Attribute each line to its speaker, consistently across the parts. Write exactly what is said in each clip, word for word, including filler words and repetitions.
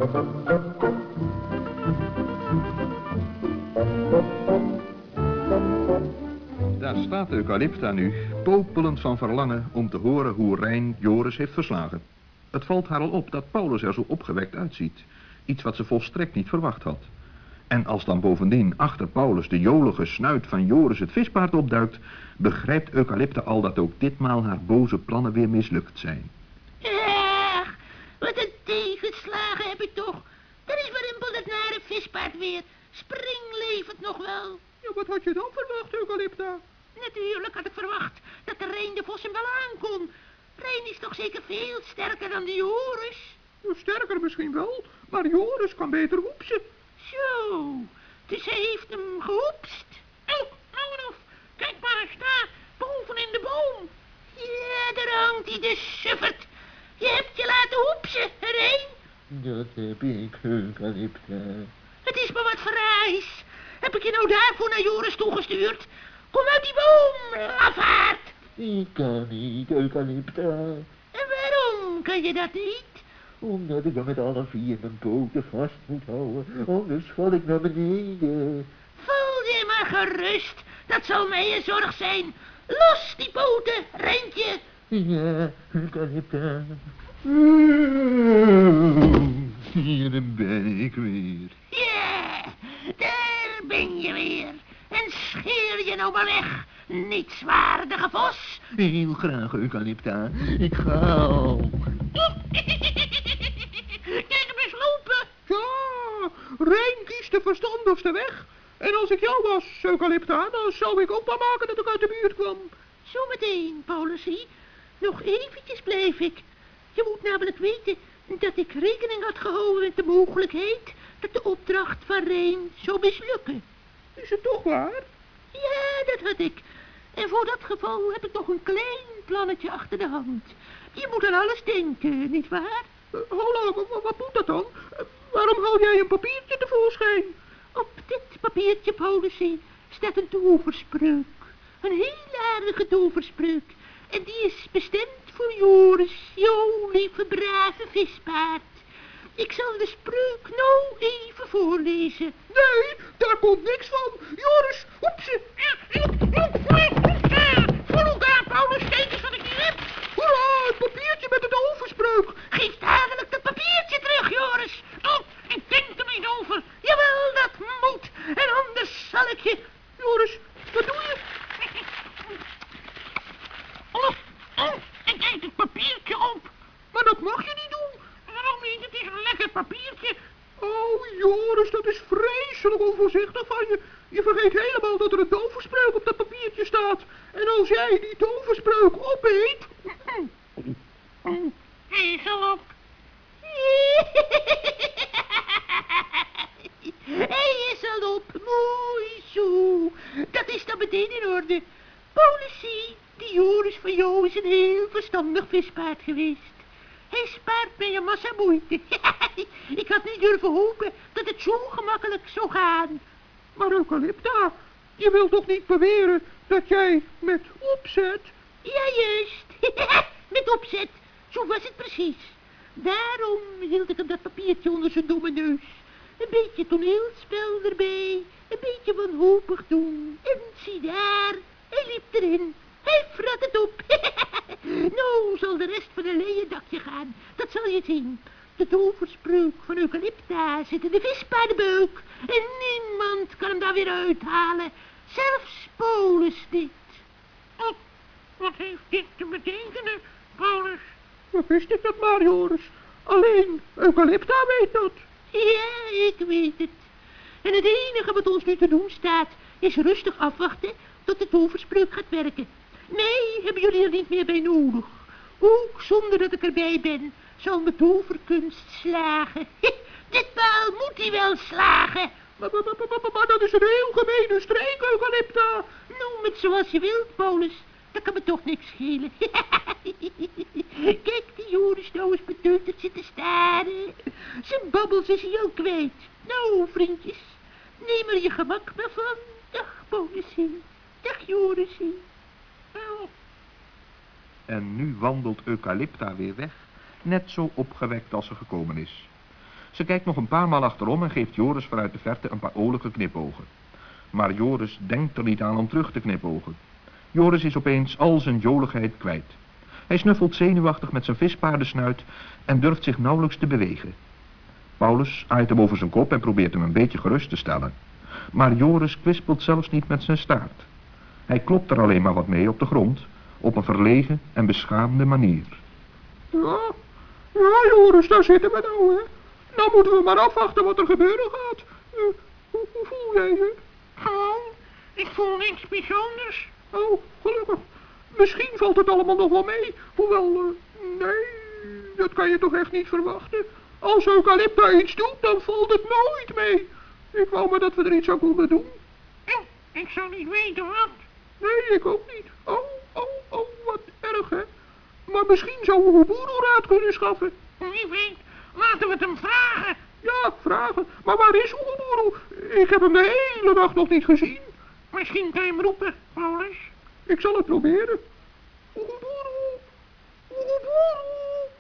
Speaker 1: Daar staat Eucalypta nu, popelend van verlangen om te horen hoe Rijn Joris heeft verslagen. Het valt haar al op dat Paulus er zo opgewekt uitziet. Iets wat ze volstrekt niet verwacht had. En als dan bovendien achter Paulus de jolige snuit van Joris het vispaard opduikt, begrijpt Eucalypta al dat ook ditmaal haar boze plannen weer mislukt zijn.
Speaker 2: Ach, wat een tegenslagen heb ik toch. Daar is Warimpel dat nare vispaard weer. Spring levend nog wel.
Speaker 3: Ja, wat had je dan verwacht, Eucalypta?
Speaker 2: Natuurlijk had ik verwacht dat de Rijn de Vos hem wel aankon. Rijn is toch zeker veel sterker dan die Joris?
Speaker 3: Ja, sterker misschien wel, maar Joris kan beter hoepsen.
Speaker 2: Zo, dus hij heeft hem gehoepst. Oh, nou en of, kijk maar eens daar, boven in de boom. Ja, daar hangt hij, de suffert. Je hebt je laten hoepsen, Rijn.
Speaker 4: Dat heb ik, Eucalypta.
Speaker 2: Het is maar wat fraais. Heb ik je nou daarvoor naar Joris toegestuurd? Kom uit die boom, lafaard.
Speaker 4: Ik kan niet, Eucalypta.
Speaker 2: En waarom kan je dat niet?
Speaker 4: Omdat ik dan met alle vier mijn poten vast moet houden, anders val ik naar beneden.
Speaker 2: Voel je maar gerust, dat zal mij een zorg zijn. Los die poten, Rijntje.
Speaker 4: Ja, Eucalypta. Hier ben ik weer.
Speaker 2: Ja, daar ben je weer. En scheer je nou maar weg, nietswaardige vos.
Speaker 4: Heel graag, Eucalypta. Ik ga al.
Speaker 2: Kijk hem eens lopen.
Speaker 3: Ja, Rijn kiest de verstandigste weg. En als ik jou was, Eucalypta, dan zou ik ook maar maken dat ik uit de buurt kwam.
Speaker 2: Zometeen, Paulusie. Nog eventjes blijf ik. Je moet namelijk weten dat ik rekening had gehouden met de mogelijkheid dat de opdracht van Rijn zou mislukken.
Speaker 3: Is het toch waar?
Speaker 2: Ja, dat had ik. En voor dat geval heb ik nog een klein plannetje achter de hand. Je moet aan alles denken, nietwaar?
Speaker 3: Uh, Hola, wat, wat moet dat dan? Uh, waarom hou jij een papiertje tevoorschijn?
Speaker 2: Op dit papiertje, Paulusie, staat een toverspreuk. Een heel aardige toverspreuk. En die is bestemd voor Joris, jouw lieve brave vispaard. Ik zal de spreuk nou even voorlezen.
Speaker 3: Nee, daar komt niks van. Joris, hoepse.
Speaker 2: Voor elkaar, Paulus, kijk eens wat ik hier heb.
Speaker 3: Hoera, het papiertje met de toverspreuk.
Speaker 2: Geef dadelijk dat papiertje terug, Joris. Oh, ik denk er niet over. Jawel, dat moet. En anders zal ik je...
Speaker 3: Joris, wat doe je?
Speaker 2: Oh, oh, ik eet het papiertje op.
Speaker 3: Maar dat mag je niet doen.
Speaker 2: Waarom niet? Het is een lekker papiertje.
Speaker 3: Oh, Joris, dat is vreselijk onvoorzichtig van je. Je vergeet helemaal dat er een toverspreuk op dat papiertje staat. En als jij die toverspreuk opeet...
Speaker 2: Ezel op. Hij is al op. Mooi zo. Dat is dan meteen in orde. Politie, die Joris van jou is een heel verstandig vispaard geweest. Hij spaart mij een massa moeite. Ik had niet durven hopen dat het zo gemakkelijk zou gaan.
Speaker 3: Maar Eucalypta, je wilt toch niet beweren dat jij met opzet...
Speaker 2: Ja, juist. Met opzet. Zo was het precies. Daarom hield ik hem dat papiertje onder zijn domme neus. Een beetje toneelspel erbij. Een beetje wanhopig doen. En zie daar, hij liep erin. Hij frat het op. Nou zal de rest van een leien dakje gaan. Dat zal je zien. De toverspreuk van Eucalypta zit in de vispaardenbuik. En niemand kan hem daar weer uithalen. Zelfs Paulus niet. Oh, wat heeft dit te betekenen, Paulus?
Speaker 3: We wist ik dat maar, Joris. Alleen Eucalypta weet dat.
Speaker 2: Ja, ik weet het. En het enige wat ons nu te doen staat, is rustig afwachten tot de toverspreuk gaat werken. Mij hebben jullie er niet meer bij nodig. Ook zonder dat ik erbij ben, zal mijn toverkunst slagen. Ditmaal moet hij wel slagen.
Speaker 3: Maar, maar, maar, maar, maar dat is een heel gemene streek, Eucalypta.
Speaker 2: Noem het zoals je wilt, Paulus. Dat kan me toch niks schelen. Kijk die Joris nou eens beteuterd zitten staren. Zijn babbels is hij al kwijt. Nou, vriendjes, neem er je gemak maar van. Dag, Paulusie. Dag, Jorisie. Oh.
Speaker 1: En nu wandelt Eucalypta weer weg, net zo opgewekt als ze gekomen is. Ze kijkt nog een paar maal achterom en geeft Joris vanuit de verte een paar olijke knipogen. Maar Joris denkt er niet aan om terug te knipogen. Joris is opeens al zijn joligheid kwijt. Hij snuffelt zenuwachtig met zijn vispaardensnuit en durft zich nauwelijks te bewegen. Paulus aait hem over zijn kop en probeert hem een beetje gerust te stellen. Maar Joris kwispelt zelfs niet met zijn staart. Hij klopt er alleen maar wat mee op de grond, op een verlegen en beschaamde manier.
Speaker 3: Ja, ja Joris, daar zitten we nou, hè. Nou moeten we maar afwachten wat er gebeuren gaat. Uh, hoe, hoe voel jij je?
Speaker 2: Gewoon, ik voel niks bijzonders.
Speaker 3: Oh, gelukkig. Misschien valt het allemaal nog wel mee. Hoewel, uh, nee, dat kan je toch echt niet verwachten. Als Eucalypta iets doet, dan valt het nooit mee. Ik wou maar dat we er iets aan konden doen.
Speaker 2: Oh, ik zou niet weten wat.
Speaker 3: Nee, ik ook niet. Oh, oh, oh, wat erg, hè. Maar misschien zou Oeguburu raad kunnen schaffen.
Speaker 2: Wie weet, laten we het hem vragen.
Speaker 3: Ja, vragen. Maar waar is Oeguburu? Ik heb hem de hele dag nog niet gezien.
Speaker 2: Misschien kan je hem roepen, Paulus.
Speaker 3: Ik zal het proberen. Oeguburu! Oeguburu!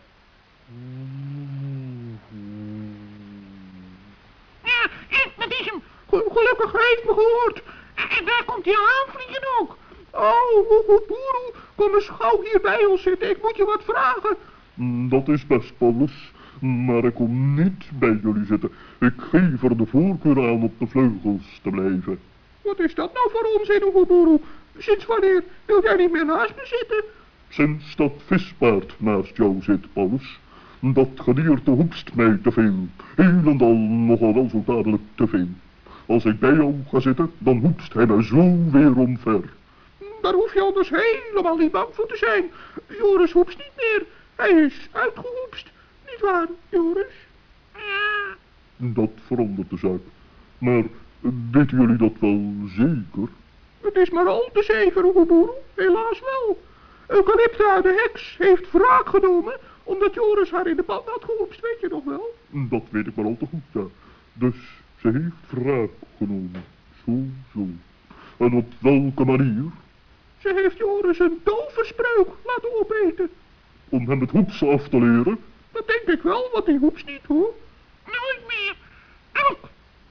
Speaker 2: Ja, eh, dat is hem.
Speaker 3: Ge- gelukkig hij heeft me gehoord.
Speaker 2: En, en daar komt hij al aanvliegen ook.
Speaker 3: Oh, Oeguburu, kom eens gauw hier bij ons zitten. Ik moet je wat vragen.
Speaker 5: Dat is best, Paulus. Maar ik kom niet bij jullie zitten. Ik geef er de voorkeur aan op de vleugels te blijven.
Speaker 3: Wat is dat nou voor onzin, Oeguburu? Sinds wanneer wil jij niet meer naast me zitten?
Speaker 5: Sinds dat vispaard naast jou zit, Paulus. Dat gedierte hoepst mij te veel. Helemaal nogal wel zo dadelijk te veel. Als ik bij jou ga zitten, dan hoepst hij mij zo weer omver.
Speaker 3: Daar hoef je anders helemaal niet bang voor te zijn. Joris hoepst niet meer. Hij is uitgehoepst. Niet waar, Joris?
Speaker 2: Ja,
Speaker 5: Dat verandert de zaak. Maar weten jullie dat wel zeker?
Speaker 3: Het is maar al te zeker, Oeguburu. Helaas wel. Eucalypta, de heks, heeft wraak genomen omdat Joris haar in de pan had gehoepst, weet je nog wel?
Speaker 5: Dat weet ik maar al te goed, ja. Dus ze heeft wraak genomen. Zo, zo. En op welke manier?
Speaker 3: Ze heeft Joris een toverspreuk laten opeten.
Speaker 5: Om hem het hoepsen af te leren?
Speaker 3: Dat denk ik wel, want die hoepst niet, hoor.
Speaker 2: nooit meer. Ook.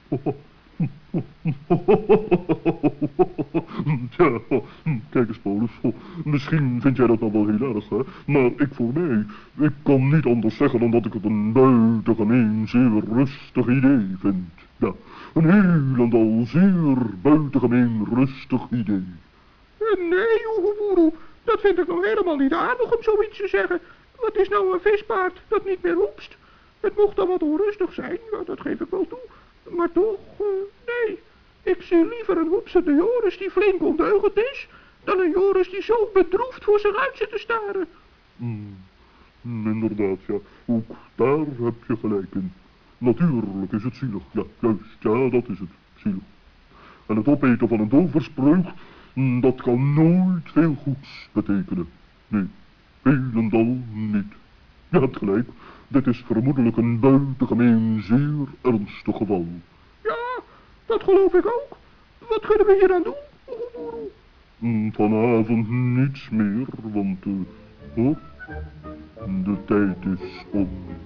Speaker 5: Tja, kijk eens, Paulus. Misschien vind jij dat nou wel heel erg, hè? Maar ik voor mij, ik kan niet anders zeggen dan dat ik het een buitengemeen zeer rustig idee vind. Ja, een heel en al zeer buitengemeen rustig idee.
Speaker 3: Nee, Oeguburu, dat vind ik nou helemaal niet aardig om zoiets te zeggen. Wat is nou een vispaard dat niet meer hoepst? Het mocht dan wat onrustig zijn, ja, dat geef ik wel toe. Maar toch, uh, nee. Ik zie liever een hoepsende Joris die flink ondeugend is, dan een Joris die zo bedroefd voor zich uit zit te staren.
Speaker 5: Hmm, inderdaad, ja. Ook daar heb je gelijk in. Natuurlijk is het zielig. Ja, juist. Ja, dat is het. Zielig. En het opeten van een toverspreuk, mm, dat kan nooit veel goeds betekenen. Nee, helemaal niet. Je hebt gelijk. Dit is vermoedelijk een buitengemeen zeer ernstig geval.
Speaker 3: Ja, dat geloof ik ook. Wat kunnen we hier aan doen, Oeguburu?
Speaker 5: Mm, Vanavond niets meer, want uh, oh, de tijd is om.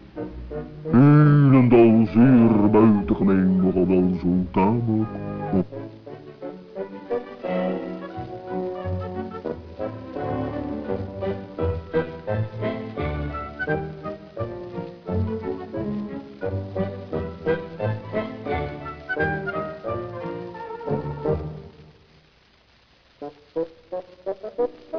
Speaker 5: Helemaal zeer buitengemeen, nogal wel zo tamelijk. Oh.
Speaker 4: Thank you.